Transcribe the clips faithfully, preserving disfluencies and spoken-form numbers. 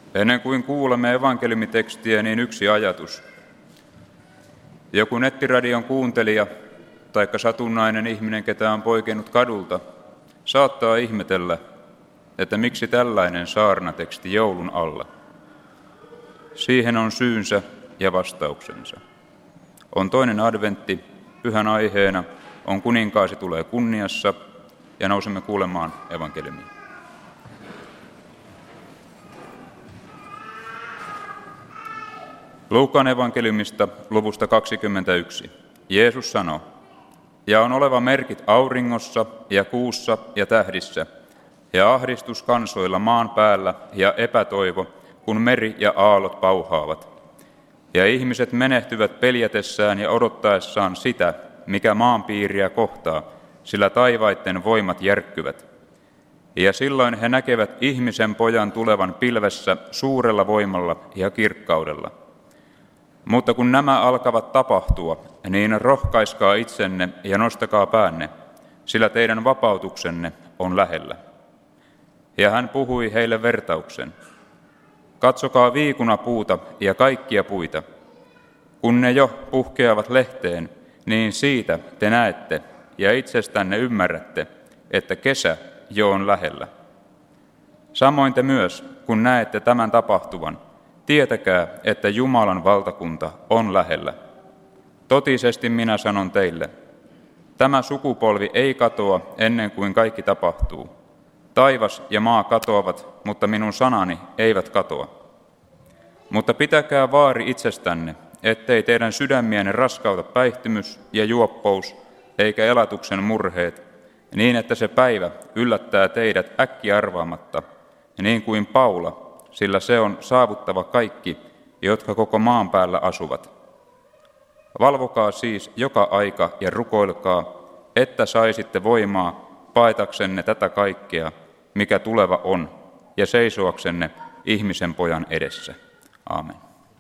Ennen kuin kuulemme evankeliumitekstiä, niin yksi ajatus. Joku nettiradion kuuntelija tai satunnainen ihminen, ketä on poikennut kadulta, saattaa ihmetellä, että miksi tällainen saarnateksti joulun alla. Siihen on syynsä ja vastauksensa. On toinen adventti, pyhän aiheena on kuninkaasi tulee kunniassa, ja nousemme kuulemaan evankeliumia. Luukaan evankeliumista luvusta kaksikymmentäyksi. Jeesus sanoo, ja on oleva merkit auringossa ja kuussa ja tähdissä, ja ahdistus kansoilla maan päällä ja epätoivo, kun meri ja aallot pauhaavat. Ja ihmiset menehtyvät peljätessään ja odottaessaan sitä, mikä maanpiiriä kohtaa, sillä taivaitten voimat järkkyvät. Ja silloin he näkevät ihmisen pojan tulevan pilvessä suurella voimalla ja kirkkaudella. Mutta kun nämä alkavat tapahtua, niin rohkaiskaa itsenne ja nostakaa päänne, sillä teidän vapautuksenne on lähellä. Ja hän puhui heille vertauksen. Katsokaa viikunapuuta ja kaikkia puita. Kun ne jo puhkeavat lehteen, niin siitä te näette ja itsestänne ymmärrätte, että kesä jo on lähellä. Samoin te myös, kun näette tämän tapahtuvan, tietäkää, että Jumalan valtakunta on lähellä. Totisesti minä sanon teille, tämä sukupolvi ei katoa ennen kuin kaikki tapahtuu. Taivas ja maa katoavat, mutta minun sanani eivät katoa. Mutta pitäkää vaari itsestänne, ettei teidän sydämienne raskauta päihtymys ja juoppous, eikä elatuksen murheet, niin että se päivä yllättää teidät äkki arvaamatta, niin kuin Paula, sillä se on saavuttava kaikki, jotka koko maan päällä asuvat. Valvokaa siis joka aika ja rukoilkaa, että saisitte voimaa paetaksenne tätä kaikkea, mikä tuleva on, ja seisoaksenne ihmisen pojan edessä. Aamen.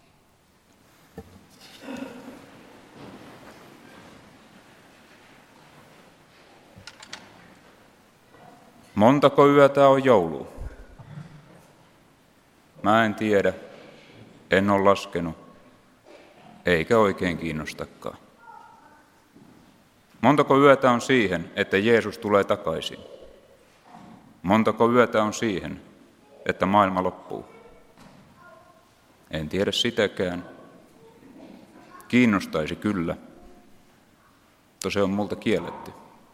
Montako yötä on joulua? Mä en tiedä, en ole laskenut, eikä oikein kiinnostakaan. Montako yötä on siihen, että Jeesus tulee takaisin? Montako yötä on siihen, että maailma loppuu? En tiedä sitäkään. Kiinnostaisi kyllä, mutta se on multa kielletty.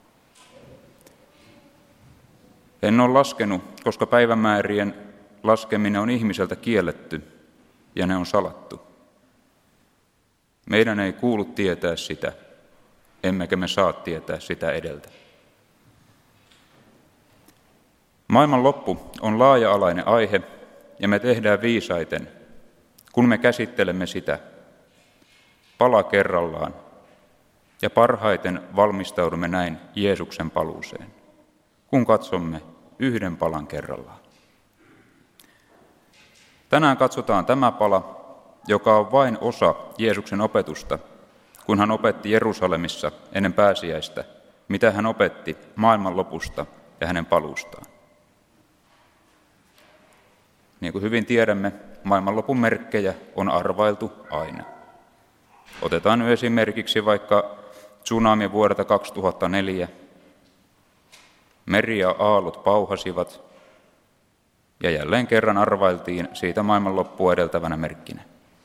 En ole laskenut, koska päivämäärien laskeminen on ihmiseltä kielletty ja ne on salattu. Meidän ei kuulu tietää sitä, emmekä me saa tietää sitä edeltä. Maailman loppu on laaja-alainen aihe ja me tehdään viisaiten, kun me käsittelemme sitä pala kerrallaan ja parhaiten valmistaudumme näin Jeesuksen paluuseen, kun katsomme yhden palan kerrallaan. Tänään katsotaan tämä pala, joka on vain osa Jeesuksen opetusta, kun hän opetti Jerusalemissa ennen pääsiäistä, mitä hän opetti maailman lopusta ja hänen paluustaan. Niin kuin hyvin tiedämme, maailmanlopun merkkejä on arvailtu aina. Otetaan nyt esimerkiksi vaikka tsunami vuodelta kaksituhattaneljä. Meri ja aallot pauhasivat ja jälleen kerran arvailtiin siitä maailmanloppua edeltävänä merkkinä.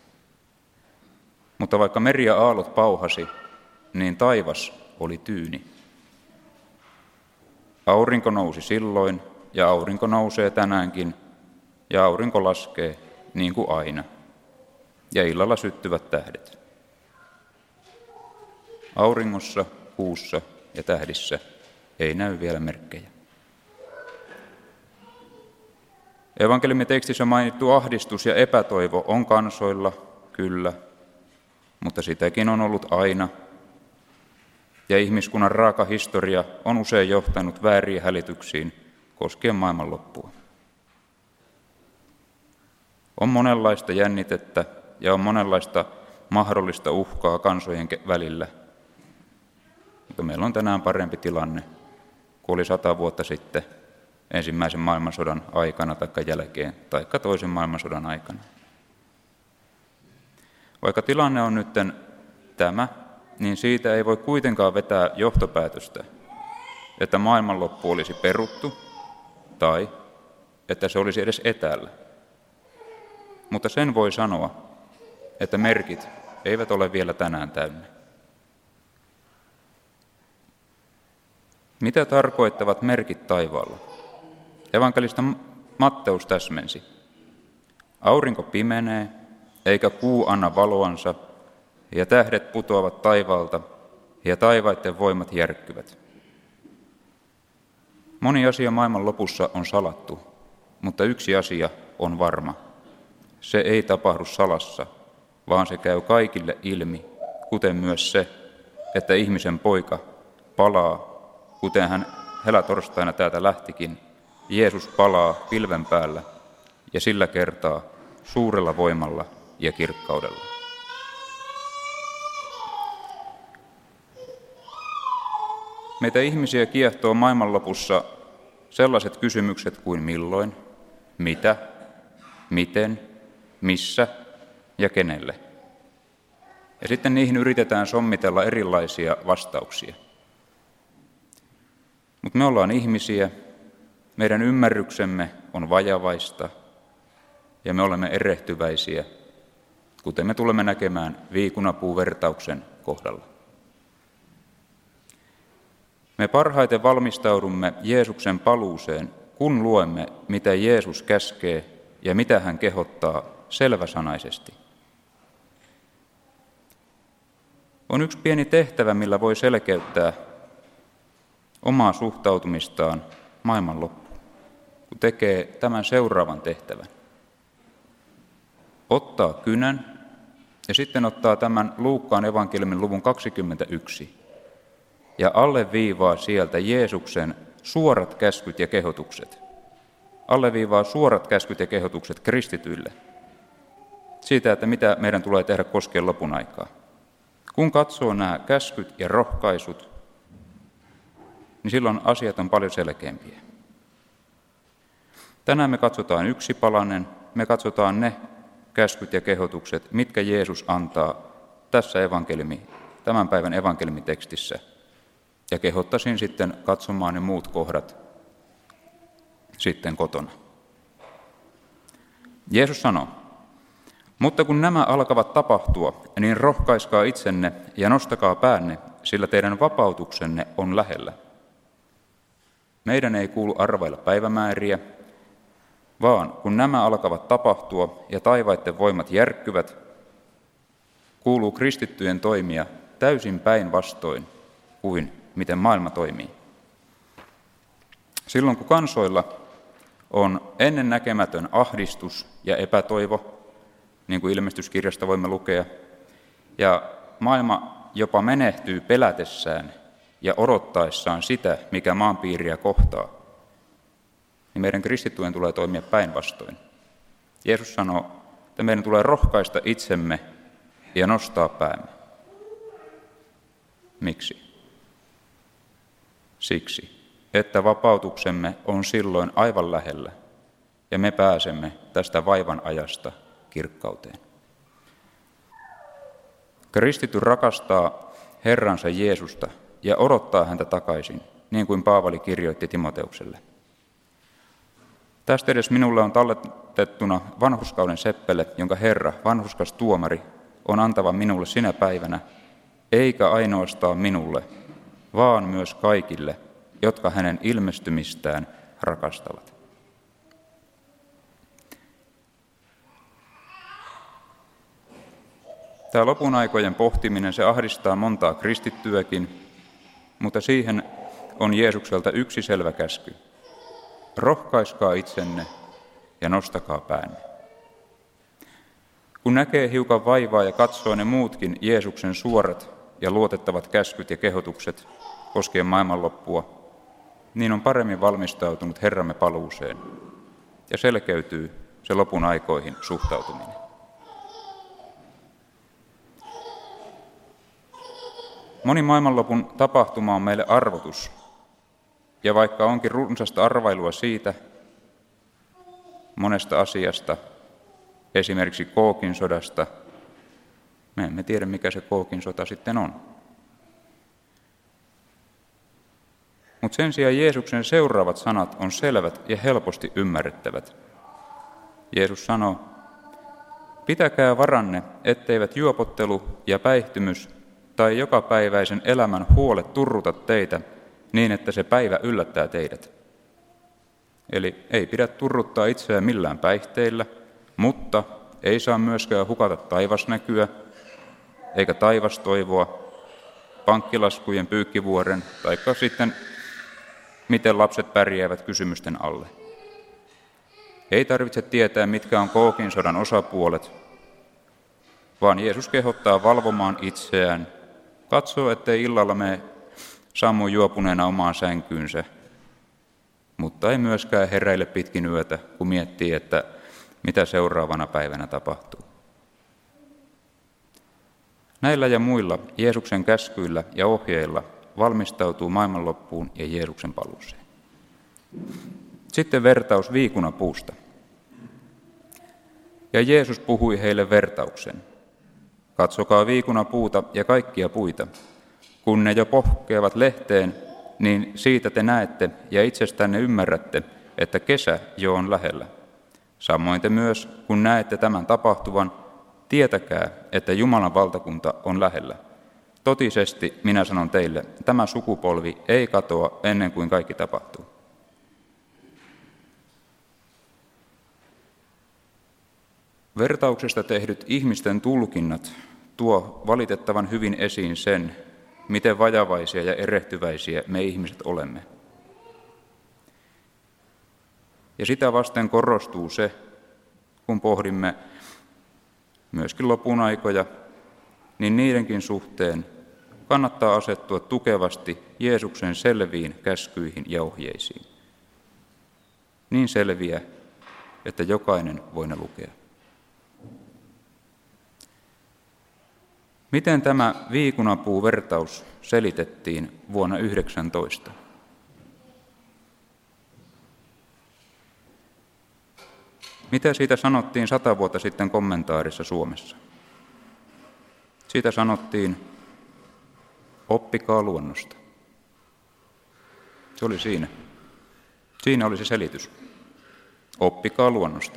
Mutta vaikka meri ja aallot pauhasi, niin taivas oli tyyni. Aurinko nousi silloin ja aurinko nousee tänäänkin ja aurinko laskee niin kuin aina ja illalla syttyvät tähdet. Auringossa, kuussa ja tähdissä ei näy vielä merkkejä. Evankeliumitekstissä mainittu ahdistus ja epätoivo on kansoilla, kyllä, mutta sitäkin on ollut aina. Ja ihmiskunnan raaka historia on usein johtanut vääriin hälityksiin koskien maailmanloppua. On monenlaista jännitettä ja on monenlaista mahdollista uhkaa kansojen välillä. Mutta meillä on tänään parempi tilanne kuin oli sata vuotta sitten ensimmäisen maailmansodan aikana tai jälkeen tai toisen maailmansodan aikana. Vaikka tilanne on nyt tämä, niin siitä ei voi kuitenkaan vetää johtopäätöstä, että maailmanloppu olisi peruttu tai että se olisi edes etäällä. Mutta sen voi sanoa, että merkit eivät ole vielä tänään täynnä. Mitä tarkoittavat merkit taivaalla? Evankelista Matteus täsmensi. Aurinko pimenee, eikä kuu anna valoansa, ja tähdet putoavat taivaalta, ja taivaiden voimat järkkyvät. Moni asia maailman lopussa on salattu, mutta yksi asia on varma. Se ei tapahdu salassa, vaan se käy kaikille ilmi, kuten myös se, että ihmisen poika palaa, kuten hän helatorstaina täältä lähtikin. Jeesus palaa pilven päällä ja sillä kertaa suurella voimalla ja kirkkaudella. Meitä ihmisiä kiehtoo maailmanlopussa sellaiset kysymykset kuin milloin, mitä, miten, missä ja kenelle. Ja sitten niihin yritetään sommitella erilaisia vastauksia. Mutta me ollaan ihmisiä, meidän ymmärryksemme on vajavaista ja me olemme erehtyväisiä, kuten me tulemme näkemään viikunapuuvertauksen kohdalla. Me parhaiten valmistaudumme Jeesuksen paluuseen, kun luemme, mitä Jeesus käskee ja mitä hän kehottaa selväsanaisesti. On yksi pieni tehtävä, millä voi selkeyttää omaa suhtautumistaan maailmanloppuun, kun tekee tämän seuraavan tehtävän. Ottaa kynän ja sitten ottaa tämän Luukkaan evankeliumin luvun kaksikymmentäyksi ja alleviivaa sieltä Jeesuksen suorat käskyt ja kehotukset. Alleviivaa suorat käskyt ja kehotukset kristityille siitä, että mitä meidän tulee tehdä koskien lopun aikaa. Kun katsoo nämä käskyt ja rohkaisut, niin silloin asiat on paljon selkeämpiä. Tänään me katsotaan yksi palanen, me katsotaan ne käskyt ja kehotukset, mitkä Jeesus antaa tässä evankeliumi, tämän päivän evankeliumitekstissä. Ja kehottaisin sitten katsomaan ne muut kohdat sitten kotona. Jeesus sanoo, mutta kun nämä alkavat tapahtua, niin rohkaiskaa itsenne ja nostakaa päänne, sillä teidän vapautuksenne on lähellä. Meidän ei kuulu arvailla päivämääriä, vaan kun nämä alkavat tapahtua ja taivaiden voimat järkkyvät, kuuluu kristittyjen toimia täysin päinvastoin kuin miten maailma toimii. Silloin kun kansoilla on ennennäkemätön ahdistus ja epätoivo, niin kuin ilmestyskirjasta voimme lukea, ja maailma jopa menehtyy pelätessään ja odottaessaan sitä, mikä maanpiiriä kohtaa, niin meidän kristittyjen tulee toimia päinvastoin. Jeesus sanoo, että meidän tulee rohkaista itsemme ja nostaa päämme. Miksi? Siksi, että vapautuksemme on silloin aivan lähellä ja me pääsemme tästä vaivan ajasta kirkkauteen. Kristitty rakastaa Herransa Jeesusta ja odottaa häntä takaisin, niin kuin Paavali kirjoitti Timoteukselle. Tästä edes minulle on talletettuna vanhurskauden seppele, jonka Herra, vanhurskas tuomari, on antava minulle sinä päivänä, eikä ainoastaan minulle, vaan myös kaikille, jotka hänen ilmestymistään rakastavat. Tämä lopun aikojen pohtiminen, se ahdistaa montaa kristittyäkin, mutta siihen on Jeesukselta yksi selvä käsky. Rohkaiskaa itsenne ja nostakaa päänne. Kun näkee hiukan vaivaa ja katsoo ne muutkin Jeesuksen suorat ja luotettavat käskyt ja kehotukset koskien maailmanloppua, niin on paremmin valmistautunut Herramme paluuseen ja selkeytyy se lopun aikoihin suhtautuminen. Moni maailmanlopun tapahtuma on meille arvotus, Ja vaikka onkin runsasta arvailua siitä, monesta asiasta, esimerkiksi Kookin sodasta, me emme tiedä, mikä se Kookin sota sitten on. Mutta sen sijaan Jeesuksen seuraavat sanat on selvät ja helposti ymmärrettävät. Jeesus sanoo, pitäkää varanne, etteivät juopottelu ja päihtymys tai jokapäiväisen elämän huolet turruta teitä niin, että se päivä yllättää teidät. Eli ei pidä turruttaa itseään millään päihteillä, mutta ei saa myöskään hukata taivasnäkyä, eikä taivastoivoa, pankkilaskujen pyykkivuoren, tai sitten miten lapset pärjäävät kysymysten alle. Ei tarvitse tietää, mitkä on Kookin sodan osapuolet, vaan Jeesus kehottaa valvomaan itseään, katsoo, ettei illalla mene sammu juopuneena omaan sänkyynsä, mutta ei myöskään heräile pitkin yötä, kun miettii, että mitä seuraavana päivänä tapahtuu. Näillä ja muilla Jeesuksen käskyillä ja ohjeilla valmistautuu maailmanloppuun ja Jeesuksen paluuseen. Sitten vertaus viikunapuusta. Ja Jeesus puhui heille vertauksen. Katsokaa viikunapuuta ja kaikkia puita. Kun ne jo pohkeavat lehteen, niin siitä te näette ja itsestänne ymmärrätte, että kesä jo on lähellä. Samoin te myös, kun näette tämän tapahtuvan, tietäkää, että Jumalan valtakunta on lähellä. Totisesti minä sanon teille, tämä sukupolvi ei katoa ennen kuin kaikki tapahtuu. Vertauksesta tehdyt ihmisten tulkinnat tuo valitettavan hyvin esiin sen, miten vajavaisia ja erehtyväisiä me ihmiset olemme. Ja sitä vasten korostuu se, kun pohdimme myöskin lopun aikoja, niin niidenkin suhteen kannattaa asettua tukevasti Jeesuksen selviin käskyihin ja ohjeisiin. Niin selviä, että jokainen voi ne lukea. Miten tämä viikunapuuvertaus selitettiin vuonna yhdeksäntoista? Mitä siitä sanottiin sata vuotta sitten kommentaarissa Suomessa? Siitä sanottiin, oppikaa luonnosta. Se oli siinä. Siinä oli se selitys. Oppikaa luonnosta.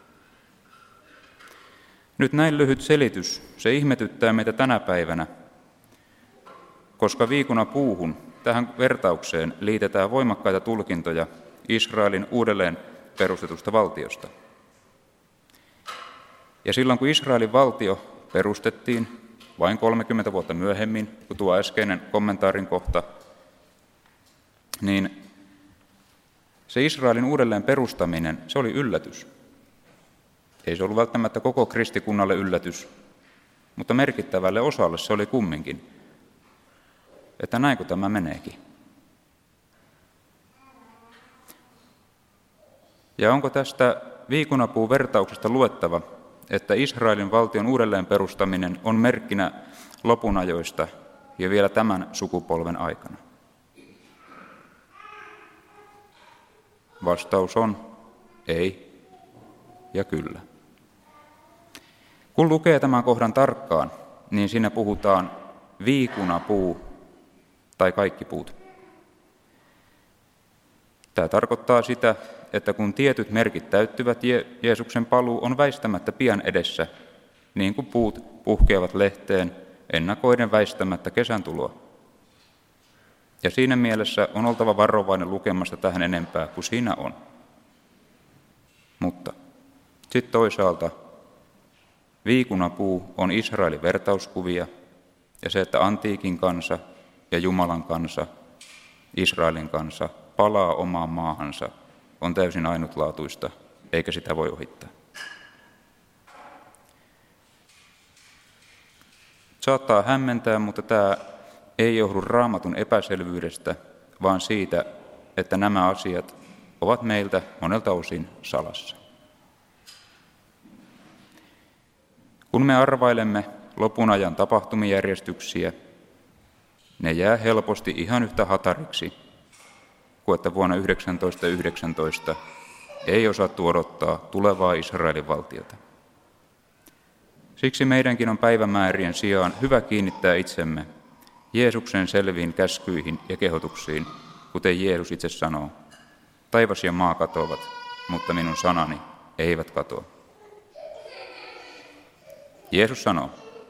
Nyt näin lyhyt selitys, se ihmetyttää meitä tänä päivänä, koska viikunapuuhun, tähän vertaukseen, liitetään voimakkaita tulkintoja Israelin uudelleen perustetusta valtiosta. Ja silloin kun Israelin valtio perustettiin vain kolmekymmentä vuotta myöhemmin, kun tuo äskeinen kommentaarin kohta, niin se Israelin uudelleen perustaminen, se oli yllätys. Ei se ollut välttämättä koko kristikunnalle yllätys, mutta merkittävälle osalle se oli kumminkin, että näinkö tämä meneekin. Ja onko tästä viikunapuun vertauksesta luettava, että Israelin valtion uudelleen perustaminen on merkkinä lopunajoista ja vielä tämän sukupolven aikana? Vastaus on ei ja kyllä. Kun lukee tämän kohdan tarkkaan, niin siinä puhutaan viikunapuu tai kaikki puut. Tämä tarkoittaa sitä, että kun tietyt merkit täyttyvät, Jeesuksen paluu on väistämättä pian edessä, niin kuin puut puhkeavat lehteen ennakoiden väistämättä kesän tuloa. Ja siinä mielessä on oltava varovainen lukemasta tähän enempää kuin siinä on. Mutta sitten toisaalta viikunapuu on Israelin vertauskuvia ja se, että antiikin kansa ja Jumalan kansa, Israelin kansa, palaa omaan maahansa, on täysin ainutlaatuista, eikä sitä voi ohittaa. Saattaa hämmentää, mutta tämä ei johdu Raamatun epäselvyydestä, vaan siitä, että nämä asiat ovat meiltä monelta osin salassa. Kun me arvailemme lopun ajan tapahtumijärjestyksiä, ne jää helposti ihan yhtä hatariksi kuin että vuonna yhdeksäntoistasataayhdeksäntoista ei osattu odottaa tulevaa Israelin valtiota. Siksi meidänkin on päivämäärien sijaan hyvä kiinnittää itsemme Jeesuksen selviin käskyihin ja kehotuksiin, kuten Jeesus itse sanoo, taivas ja maa katoavat, mutta minun sanani eivät katoa. Jeesus sanoo,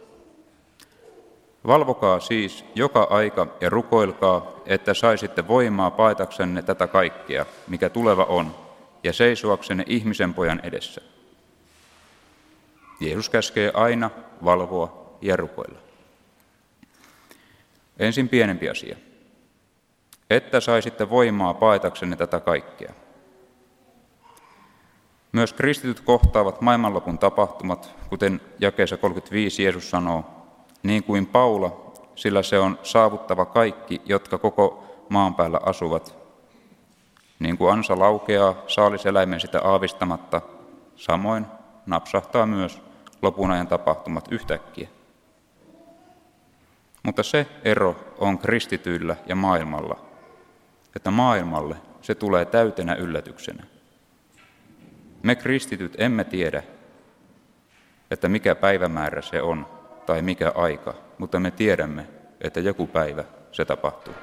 valvokaa siis joka aika ja rukoilkaa, että saisitte voimaa paetaksenne tätä kaikkea, mikä tuleva on, ja seisoaksenne ihmisen pojan edessä. Jeesus käskee aina valvoa ja rukoilla. Ensin pienempi asia. Että saisitte voimaa paetaksenne tätä kaikkea. Myös kristityt kohtaavat maailmanlopun tapahtumat, kuten jakeessa kolmekymmentäviisi Jeesus sanoo, niin kuin Paula, sillä se on saavuttava kaikki, jotka koko maan päällä asuvat. Niin kuin ansa laukeaa saaliseläimen sitä aavistamatta, samoin napsahtaa myös lopun ajan tapahtumat yhtäkkiä. Mutta se ero on kristityillä ja maailmalla, että maailmalle se tulee täytenä yllätyksenä. Me kristityt emme tiedä, että mikä päivämäärä se on tai mikä aika, mutta me tiedämme, että joku päivä se tapahtuu.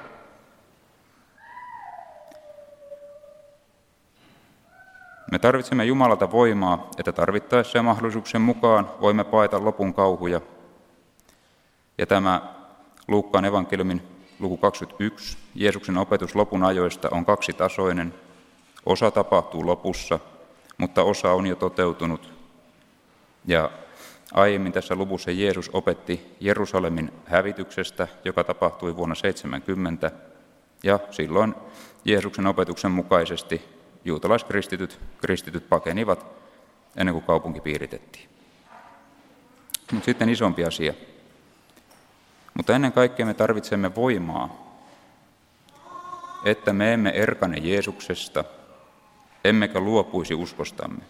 Me tarvitsemme Jumalalta voimaa, että tarvittaessa ja mahdollisuuksien mukaan voimme paeta lopun kauhuja. Ja tämä Luukkaan evankeliumin luku kaksikymmentäyksi, Jeesuksen opetus lopun ajoista on kaksitasoinen. Osa tapahtuu lopussa, mutta osa on jo toteutunut. Ja aiemmin tässä luvussa Jeesus opetti Jerusalemin hävityksestä, joka tapahtui vuonna seitsemänkymmentä. Ja silloin Jeesuksen opetuksen mukaisesti juutalaiskristityt kristityt pakenivat ennen kuin kaupunki piiritettiin. Mutta sitten isompi asia. Mutta ennen kaikkea me tarvitsemme voimaa, että me emme erkane Jeesuksesta, emmekä luopuisi uskostamme.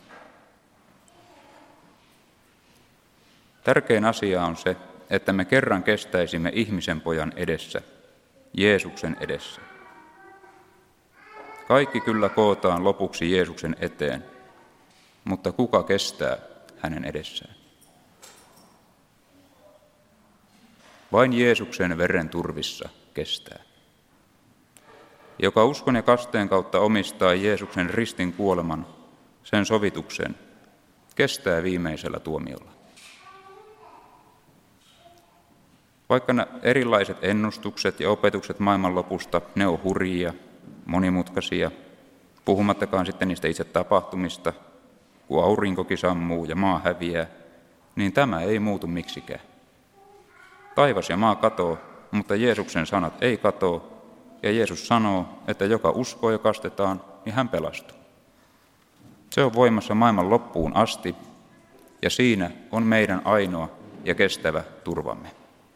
Tärkein asia on se, että me kerran kestäisimme ihmisen pojan edessä, Jeesuksen edessä. Kaikki kyllä kootaan lopuksi Jeesuksen eteen, mutta kuka kestää hänen edessään? Vain Jeesuksen veren turvissa kestää. Joka uskon ja kasteen kautta omistaa Jeesuksen ristin kuoleman, sen sovituksen, kestää viimeisellä tuomiolla. Vaikka nämä erilaiset ennustukset ja opetukset maailmanlopusta, ne on hurjia, monimutkaisia, puhumattakaan sitten niistä itse tapahtumista, kun aurinkokin sammuu ja maa häviää, niin tämä ei muutu miksikään. Taivas ja maa katoo, mutta Jeesuksen sanat ei katoo, ja Jeesus sanoo, että joka uskoo ja kastetaan, niin hän pelastuu. Se on voimassa maailman loppuun asti, ja siinä on meidän ainoa ja kestävä turvamme.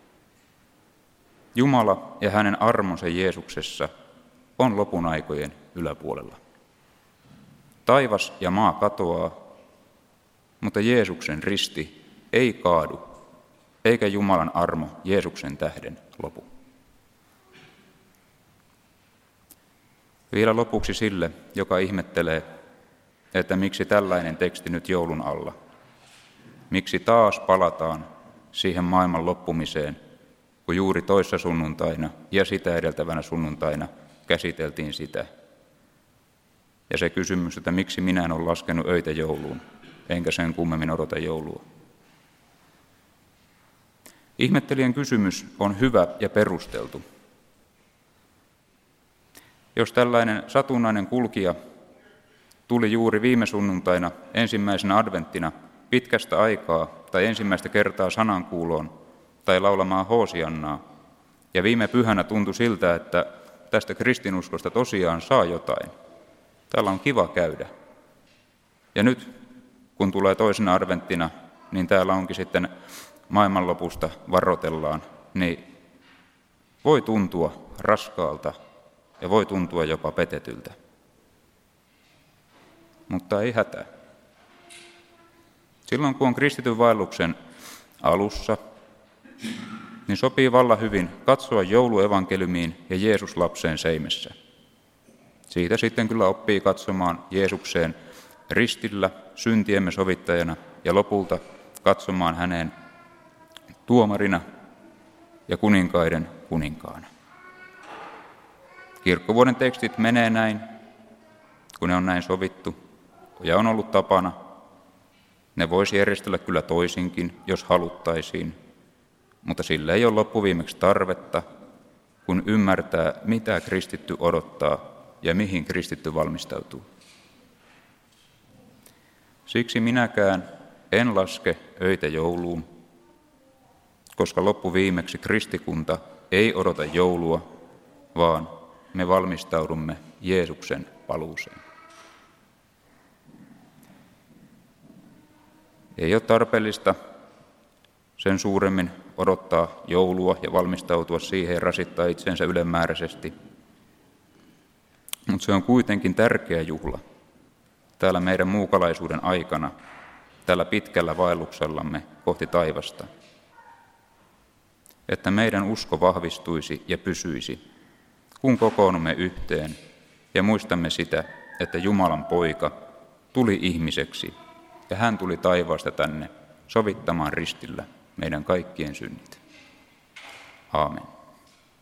Jumala ja hänen armonsa Jeesuksessa on lopun aikojen yläpuolella. Taivas ja maa katoaa, mutta Jeesuksen risti ei kaadu, eikä Jumalan armo Jeesuksen tähden lopu. Vielä lopuksi sille, joka ihmettelee, että miksi tällainen teksti nyt joulun alla. Miksi taas palataan siihen maailman loppumiseen, kun juuri toissa sunnuntaina ja sitä edeltävänä sunnuntaina käsiteltiin sitä. Ja se kysymys, että miksi minä en ole laskenut öitä jouluun, enkä sen kummemmin odota joulua. Ihmettelijän kysymys on hyvä ja perusteltu. Jos tällainen satunnainen kulkija tuli juuri viime sunnuntaina ensimmäisenä adventtina pitkästä aikaa tai ensimmäistä kertaa sanankuuloon tai laulamaan hoosiannaa, ja viime pyhänä tuntui siltä, että tästä kristinuskosta tosiaan saa jotain. Täällä on kiva käydä. Ja nyt, kun tulee toisena adventtina, niin täällä onkin sitten maailmanlopusta varoitellaan, niin voi tuntua raskaalta ja voi tuntua jopa petetyltä. Mutta ei hätää. Silloin kun on kristityn vaelluksen alussa, niin sopii vallan hyvin katsoa jouluevankeliumiin ja Jeesus lapseen seimessä. Siitä sitten kyllä oppii katsomaan Jeesukseen ristillä syntiemme sovittajana ja lopulta katsomaan häneen tuomarina ja kuninkaiden kuninkaana. Kirkkovuoden tekstit menee näin, kun ne on näin sovittu ja on ollut tapana. Ne voisi järjestellä kyllä toisinkin, jos haluttaisiin, mutta sillä ei ole loppuviimeksi tarvetta, kun ymmärtää, mitä kristitty odottaa ja mihin kristitty valmistautuu. Siksi minäkään en laske öitä jouluun, koska loppuviimeksi kristikunta ei odota joulua, vaan me valmistaudumme Jeesuksen paluuseen. Ei ole tarpeellista sen suuremmin odottaa joulua ja valmistautua siihen ja rasittaa itsensä ylenmääräisesti. Mutta se on kuitenkin tärkeä juhla täällä meidän muukalaisuuden aikana, tällä pitkällä vaelluksellamme kohti taivasta. Että meidän usko vahvistuisi ja pysyisi, kun kokoonnumme yhteen ja muistamme sitä, että Jumalan poika tuli ihmiseksi ja hän tuli taivaasta tänne sovittamaan ristillä meidän kaikkien synnit. Aamen.